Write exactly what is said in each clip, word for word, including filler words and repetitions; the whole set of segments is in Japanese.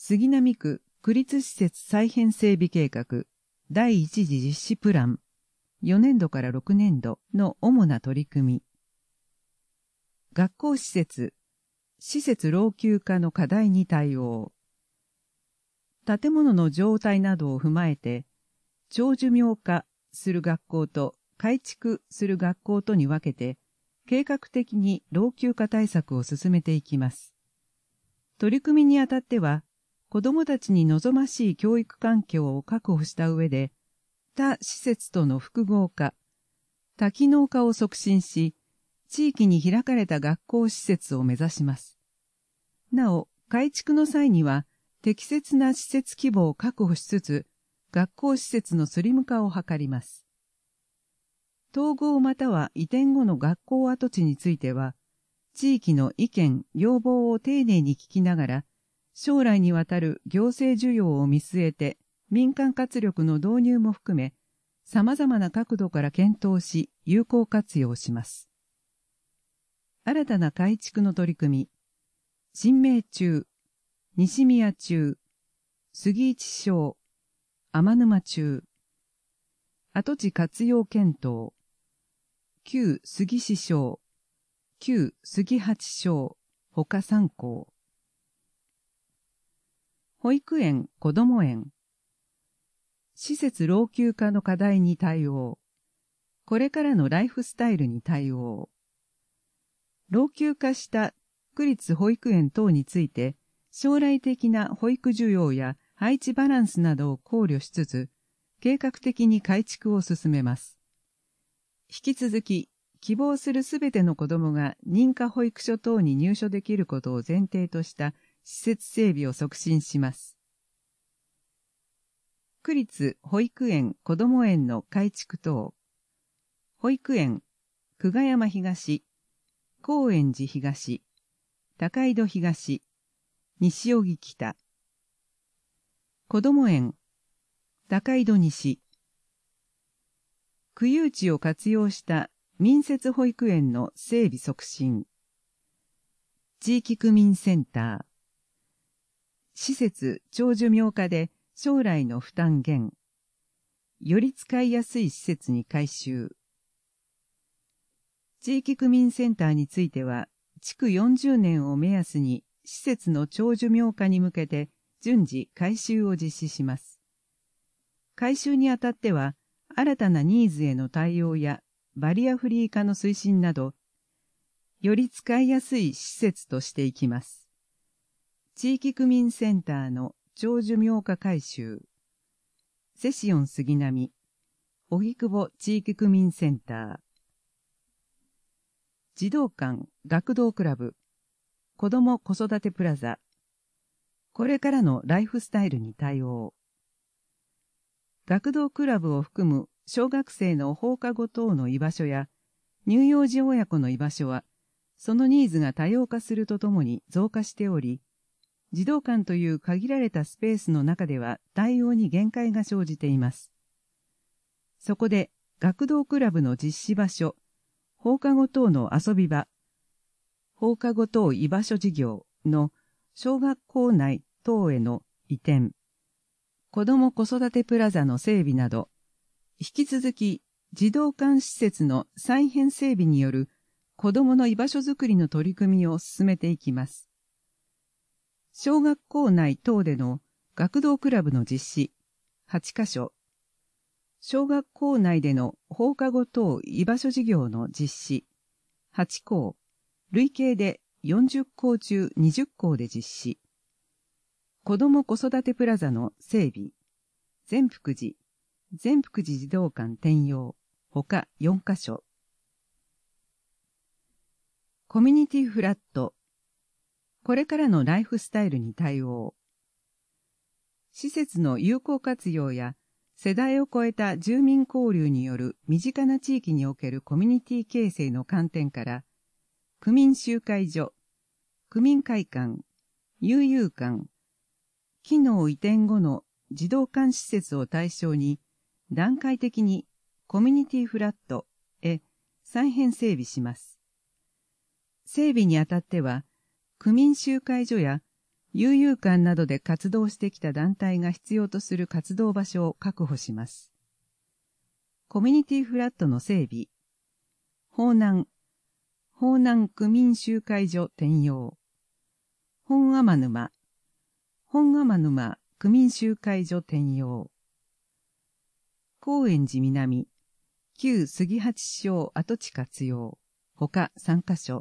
杉並区区立施設再編整備計画第一次実施プランよねんどからろくねんどの主な取り組み。学校施設、施設老朽化の課題に対応。建物の状態などを踏まえて、長寿命化する学校と改築する学校とに分けて、計画的に老朽化対策を進めていきます。取り組みにあたっては、子どもたちに望ましい教育環境を確保した上で、他施設との複合化、多機能化を促進し、地域に開かれた学校施設を目指します。なお、改築の際には、適切な施設規模を確保しつつ、学校施設のスリム化を図ります。統合または移転後の学校跡地については、地域の意見、要望を丁寧に聞きながら、将来にわたる行政需要を見据えて、民間活力の導入も含め、様々な角度から検討し、有効活用します。新たな改築の取り組み、新名中、西宮中、杉一小、天沼中、跡地活用検討、旧杉支小、旧杉八小、ほかさん校。保育園、こども園。施設老朽化の課題に対応。これからのライフスタイルに対応。老朽化した区立保育園等について、将来的な保育需要や配置バランスなどを考慮しつつ、計画的に改築を進めます。引き続き、希望するすべての子どもが認可保育所等に入所できることを前提とした施設整備を促進します。区立保育園こども園の改築等。保育園、久我山東、高円寺東、高井戸東、西荻北。こども園、高井戸西。区有地を活用した民設保育園の整備促進。地域区民センター。施設長寿命化で将来の負担減。より使いやすい施設に改修。地域区民センターについては、築よんじゅうねんを目安に施設の長寿命化に向けて順次改修を実施します。改修にあたっては、新たなニーズへの対応やバリアフリー化の推進など、より使いやすい施設としていきます。地域区民センターの長寿命化改修。セシオン杉並、荻窪地域区民センター。児童館、学童クラブ、子ども子育てプラザ。これからのライフスタイルに対応。学童クラブを含む小学生の放課後等の居場所や乳幼児親子の居場所は、そのニーズが多様化するとともに増加しており、児童館という限られたスペースの中では対応に限界が生じています。そこで学童クラブの実施場所、放課後等の遊び場、放課後等居場所事業の小学校内等への移転、子ども子育てプラザの整備など、引き続き児童館施設の再編整備による子どもの居場所づくりの取り組みを進めていきます。小学校内等での学童クラブの実施、はちかしょ。小学校内での放課後等居場所事業の実施、はちこう、累計でよんじゅっこう中にじゅっこうで実施。子ども子育てプラザの整備、善福寺、善福寺児童館転用、ほかよんかしょ。コミュニティフラット、これからのライフスタイルに対応。施設の有効活用や世代を超えた住民交流による身近な地域におけるコミュニティ形成の観点から、区民集会所、区民会館、悠々館、機能移転後の児童館施設を対象に、段階的にコミュニティフラットへ再編整備します。整備にあたっては、区民集会所や悠々館などで活動してきた団体が必要とする活動場所を確保します。コミュニティフラットの整備、方南、方南区民集会所転用、本天沼、本天沼区民集会所転用、高円寺南、旧杉八小跡地活用、ほかさんカ所。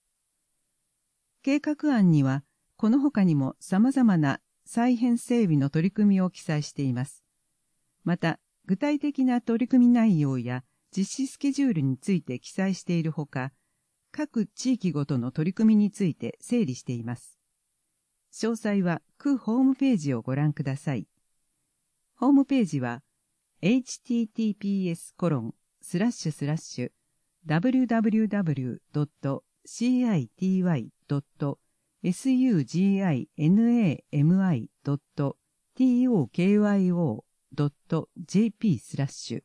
計画案には、この他にも様々な再編整備の取り組みを記載しています。また、具体的な取り組み内容や実施スケジュールについて記載しているほか、各地域ごとの取り組みについて整理しています。詳細は区ホームページをご覧ください。ホームページは エイチティーティーピーエスコロンスラッシュスラッシュダブリューダブリューダブリュードットシーアイティーワイドットエスユージーアイエヌエーエムアイドットティーオーケーワイオードットジェーピースラッシュ。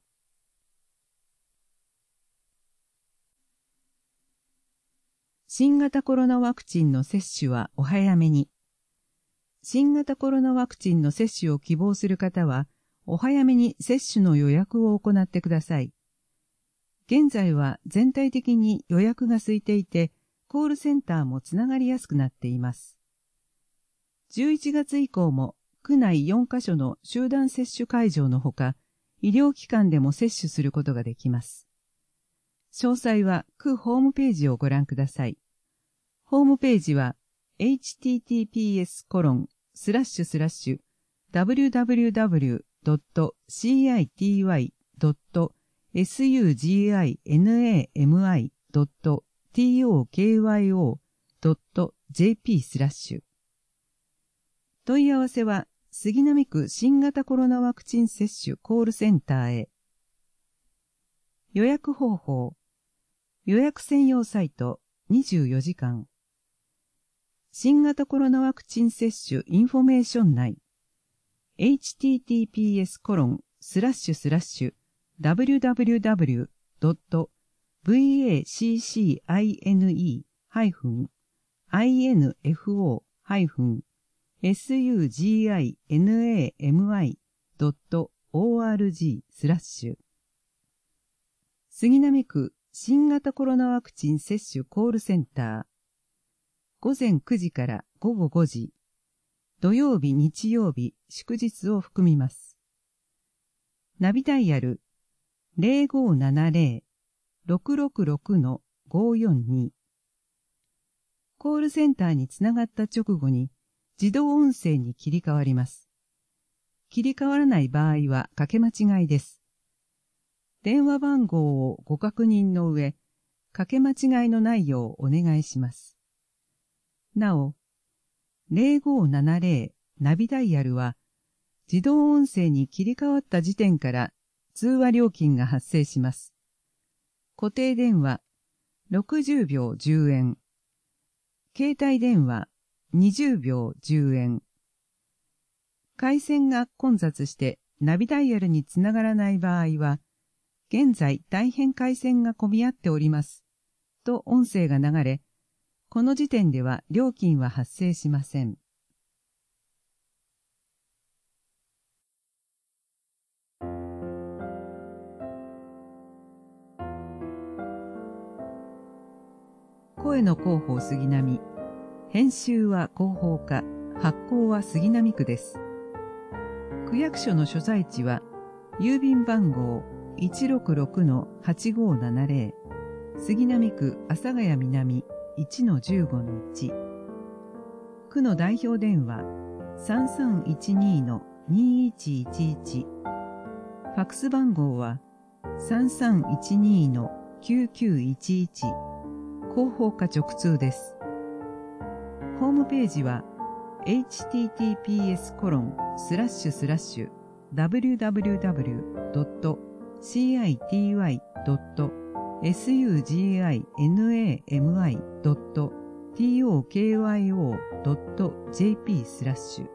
新型コロナワクチンの接種はお早めに。新型コロナワクチンの接種を希望する方は、お早めに接種の予約を行ってください。現在は全体的に予約が空いていて、コールセンターもつながりやすくなっています。じゅういちがつ以降も区内よんカ所の集団接種会場のほか、医療機関でも接種することができます。詳細は区ホームページをご覧ください。ホームページは エイチティーティーピーエスコロンスラッシュスラッシュダブリューダブリューダブリュードットシーアイティーワイドットエスユージーアイエヌエーエムアイドットティーオーケーワイオードットジェーピースラッシュ。問い合わせは杉並区新型コロナワクチン接種コールセンターへ。予約方法。予約専用サイトにじゅうよじかん。新型コロナワクチン接種インフォメーション内。エイチティーティーピーエスコロンスラッシュスラッシュダブリューダブリューダブリュードットブイエーシーシーアイエヌイーアイエヌエフオーエスユージーアイエヌエーエムアイドットオーアールジースラッシュ。杉並区新型コロナワクチン接種コールセンター。午前くじから午後ごじ。土曜日、日曜日、祝日を含みます。ナビダイヤルゼロごななゼロ ろくろくろく ごよんに。コールセンターにつながった直後に自動音声に切り替わります。切り替わらない場合はかけ間違いです。電話番号をご確認の上、かけ間違いのないようお願いします。なお、ゼロごななゼロナビダイヤルは自動音声に切り替わった時点から通話料金が発生します。固定電話ろくじゅうびょうじゅうえん、携帯電話にじゅうびょうじゅうえん。回線が混雑してナビダイヤルにつながらない場合は、現在大変回線が混み合っております。と音声が流れ、この時点では料金は発生しません。声の広報杉並。編集は広報課、発行は杉並区です。区役所の所在地は、郵便番号 いちろくろくのはちごななゼロ、杉並区阿佐ヶ谷南 いちのじゅうごのいち。区の代表電話 さんさんいちにのにいちいちいち。ファックス番号は さんさんいちにのきゅうきゅういちいち。広報課直通です。ホームページは エイチティーティーピーエスコロンスラッシュスラッシュダブリューダブリューダブリュードットシーアイティーワイドットエスユージーアイエヌエーエムアイドットティーオーケーワイオードットジェーピースラッシュ。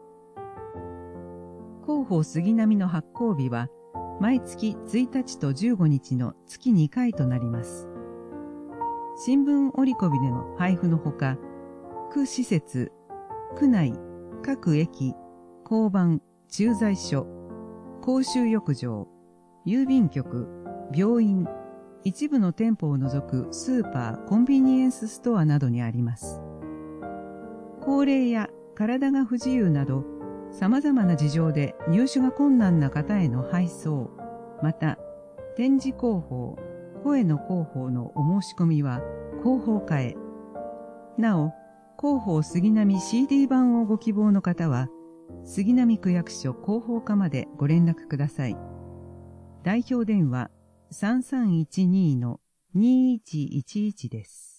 広報杉並の発行日は毎月ついたちとじゅうごにちの月にかいとなります。新聞折り込みでの配布のほか、区施設、 区内、各駅、交番、駐在所、公衆浴場、郵便局、病院、一部の店舗を除くスーパー、コンビニエンスストアなどにあります。高齢や体が不自由など、様々な事情で入手が困難な方への配送、また、展示広報、声の広報のお申し込みは広報課へ。なお、広報杉並 シーディー 版をご希望の方は、杉並区役所広報課までご連絡ください。代表電話さんさんいちにのにいちいちいちです。